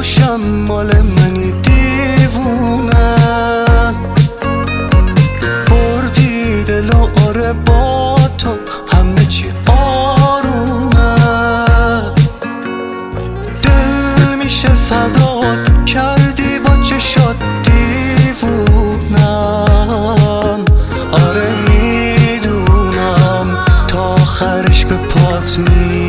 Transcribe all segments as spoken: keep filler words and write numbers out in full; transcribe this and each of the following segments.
باشم مال منی دیوونه، بردی دل و آره با تو همه چی آرومه، دل میشه فدات کردی با چشات دیوونم، آره میدونم تا آخرش به پات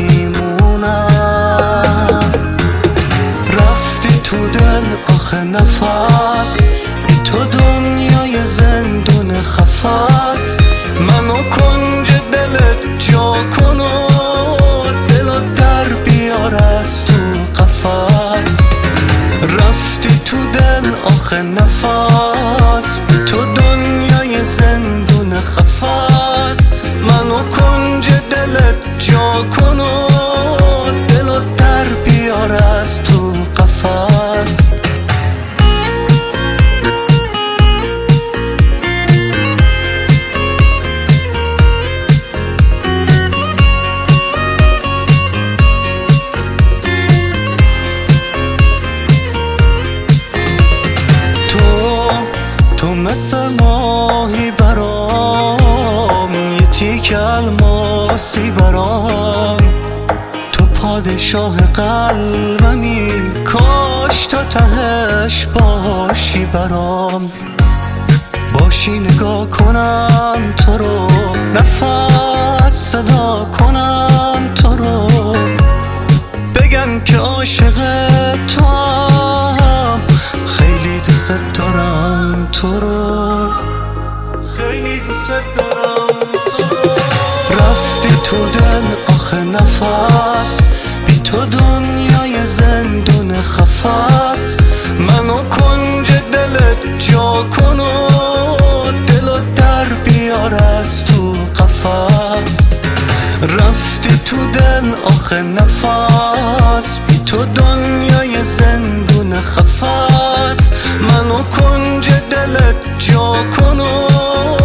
میمونم. رفتی تو دل آخه نفس، بی تو دنیای زندون خفاست، منو کنج دلت جا کن و دلو در بیار از تو قفس. رفتی تو دل آخه نفس، بی تو دنیای زندون خفاست، منو کنج دلت جا کن و دلو در بیار از تو قفس. تو مثل ماهی برام، یه تیک الماسی برام، تو پادشاه قلبمی، کاش تا تهش باشی برام. باشی نگاه کنم تو رو، نفس صدا کنم تو رو، بگم که عاشق تو هم، خیلی دوست دارم تو رو، خیلی دوست دارم تو رو. رفتی تو دل آخه نفس، بی تو دنیای زندون خفاست، منو کنج دلت جا کن و دلو در بیار از تو قفس. رفتی تو دل آخه نفس، بی تو دنیای زندون خفاست، منو کنج دلت جا کن و